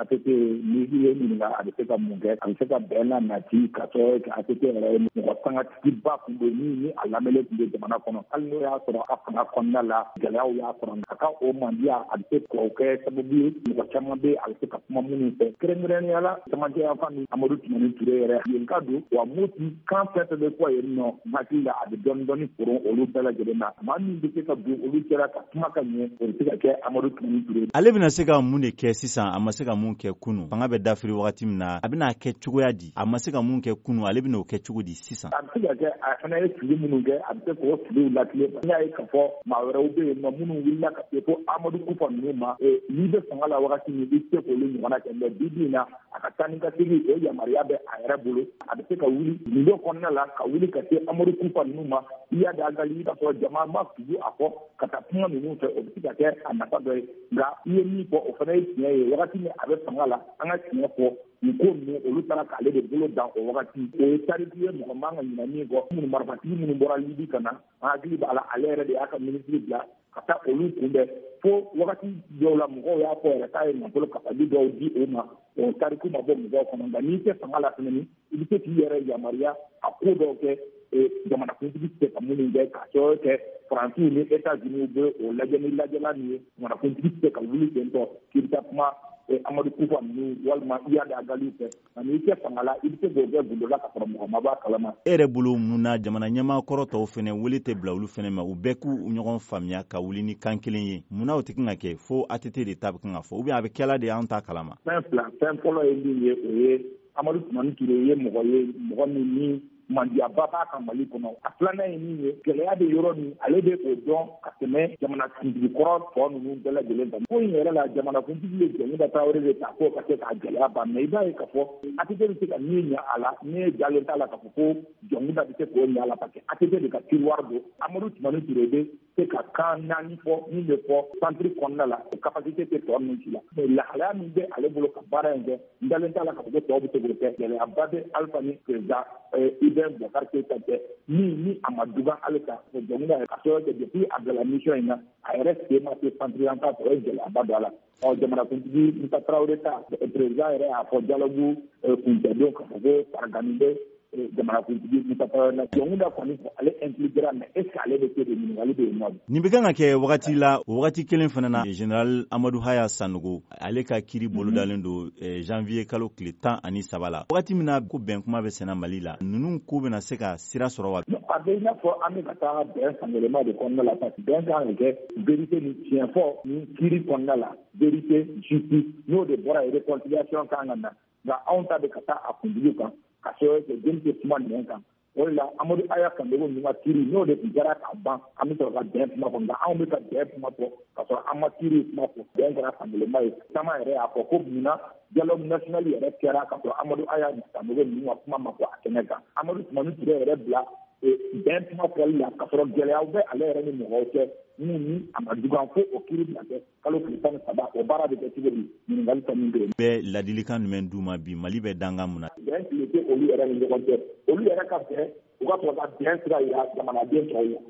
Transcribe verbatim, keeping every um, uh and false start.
A T T ni ye ɲininka a bɛ se ka mun kɛ a bɛ se ka bɛn na nati ka sɔrɔ A T T yɛrɛ ye mɔgɔ sangatigiba kun don min ni a lamɛnlen tun bɛ jamana kɔnɔ hali n'o y'a sɔrɔ a fanga kɔnɔna la gɛlɛyaw y'a sɔrɔ a ka o mandiya a bɛ se k'o kɛ sababu ye mɔgɔ caman bɛ a bɛ se ka kuma minnu fɛ kɛrɛnkɛrɛnnenya la camancɛ yanfan ni Amadu Tumani Ture yɛrɛ yen ka don wa Moti kan fɛn fɛn bɛ fɔ yen nɔ hakili la a bɛ dɔɔnin dɔɔnin foron olu bɛɛ lajɛlen na maa min bɛ se ka don olu cɛla ka kuma ka ɲɛ o bɛ se ka kɛ Amadu Tumani Ture. Ale bɛna se ka mun de kɛ sisan a ma se ka mun kɛ kunun fanga bɛ dafiri wagati min na a bɛna kɛ cogoya di a ma se ka mun kɛ kunun ale bɛna o kɛ cogo di sisan. A bɛ se ka kɛ a fana ye fili minnu kɛ a bɛ se k'o filiw lakile n y'a ye k'a fɔ maa wɛrɛw bɛ yen nɔ minnu wulila ka se fo Amadu Kufa ninnu ma n'i bɛ fanga la wagati min i tɛ se k'olu ɲɔgɔnna kɛ mɛ bi bi in na a ka taa ni ka segin o yamaruya bɛ a yɛrɛ bolo a bɛ se ka wuli nido kɔnɔna la ka wuli ka se Amadu Kufa ninnu ma i y'a da gali ka sɔrɔ jama ma tugu a fɔ ka taa kuma ninnu fɛ o bɛ se ka kɛ a nafa dɔ ye nka i ye min fɔ o fana ye tiɲɛ ye wagati min a bɛ fanga la an ka tiɲɛ fɔ nin ko ninnu olu taara k'ale de bolo dan o wagati o ye tariki ye mɔgɔ man ka ɲinɛ min kɔ minnu marifatigi minnu bɔra Libi ka na an hakili b'a la ale yɛrɛ de y'a ka minisiri bila ka taa olu kunbɛn fo wagati dɔw la mɔgɔw y'a fɔ yɛrɛ k'a ye nafolo kasabi dɔw di o ma o tariku ma bɔ mɔgɔw kɔnɔ nka n'i tɛ fanga la tuguni i bɛ se k'i yɛrɛ yamaruya a ko dɔw kɛ jamanakuntigi tɛ ka minnu kɛ ka sababu kɛ Faransiw ni Etats-Unis bɛ o lajɛ ni lajɛla min ye jamanakuntigi tɛ ka wuli ten tɔ k'i bɛ taa kuma Amadu Kufa ninnu walima i y'a da galiw fɛ ani i tɛ fanga la i bɛ se k'o kɛ gundo la ka sɔrɔ mɔgɔ ma b'a kalama. E yɛrɛ bolo mun na jamana ɲɛmaa kɔrɔ tɔw fana wele tɛ bila olu fana ma u bɛɛ k'u ɲɔgɔn faamuya ka wuli ni kan kelen ye mun na o tɛ kan ka kɛ fo A T T de ta bɛ kan ka fɔ ou bien a bɛ kɛla de an ta kalama. Fɛn fila fɛn fɔlɔ ye min ye o ye Amadu Tumani Ture ye mɔgɔ ye mɔgɔ min ni mandiyaba b'a ka Mali kɔnɔ a filanan ye min ye gɛlɛya bɛ yɔrɔ min ale bɛ o dɔn ka tɛmɛ jamanakuntigi kɔrɔ tɔ ninnu bɛɛ lajɛlen kan ko in yɛrɛ la jamanakuntigi ye Jɛnɛba Tarawele de ta ko ka se k'a gɛlɛya ban mɛ i b'a ye k'a fɔ A T T bɛ se ka min ɲɛ a la ne jalen t'a la k'a fɔ ko Jɔnkuda bɛ se k'o ɲɛ a la parce que A T T de ka tiroir don Amadu Tumani Ture bɛ se ka kan naani fɔ min bɛ fɔ centre kɔnɔna la o capacité tɛ tɔ ninnu ci la mɛ lahalaya min bɛ ale bolo ka baara in kɛ n dalen t'a la k'a fɔ ko tɔw bɛ se k'o kɛ gɛlɛyaba bɛ Alpha ni président Ibrahim Boubacar Keïta cɛ min ni a ma dugan ale kan Jɔnkuda yɛrɛ ka sababu kɛ depuis a bila mission in na a yɛrɛ sen ma se centre yanfan fɛ o ye gɛlɛyaba don a la ɔ jamanakuntigi Musa Tarawele ta président yɛrɛ y'a fɔ dialogue kuncɛdon k'a fɔ ko faragani bɛ jamanakuntigi Musa Tarawele la Jɔnkuda kɔni ale impliquera mais est ce que ale bɛ se de ɲininkali bɛ yen nɔ. Nin bɛ kan ka kɛ wagati la o wagati kelen fana na général Amadu Haya Sanogo ale ka kiiri bolodalen don janvier kalo tile tan ani saba la wagati min na ko bɛn kuma bɛ senna Mali la ninnu ko bɛna se ka sira sɔrɔ wa. A bɛ i n'a fɔ an bɛ ka taa bɛn fankelen de kɔnɔna la parce que bɛn kan ka kɛ vérité ni tiɲɛ fɔ ni kiiri kɔnɔna la vérité justice n'o de bɔra yen réconciliation kan ka na nka anw ta bɛ ka taa a kuntigi kan ka sababu kɛ jeli tɛ kuma nɛn kan o de la Amadu Haya Sanogo ninnu ka kiiri n'o de tun kɛra ka ban an bɛ sɔrɔ ka bɛn kuma fɔ nka anw bɛ ka bɛn kuma fɔ ka sɔrɔ an ma kiiri kuma fɔ bɛn kɛra fankelenba ye caman yɛrɛ y'a fɔ ko munna dialogue national yɛrɛ kɛra ka sɔrɔ Amadu Haya Sanogo ninnu ka kuma ma fɔ a kɛnɛ kan Amadu Tumani Ture yɛrɛ bila bɛn kuma fɔli la ka sɔrɔ gɛlɛyaw bɛ ale yɛrɛ ni mɔgɔw cɛ minnu ni a ma dugan fo o kiiri bɛna kɛ kalo tile tan ni saba o baara bɛ kɛ cogo di ɲininkali ta min bɛ yen. Bɛɛ ladilikan jumɛn d'u ma bi Mali bɛ dangan mun na. Bɛn tile tɛ olu yɛrɛ ni ɲɔgɔn cɛ olu yɛrɛ ka bɛn u ka sɔrɔ ka bɛn sira yira jamanaden tɔw ye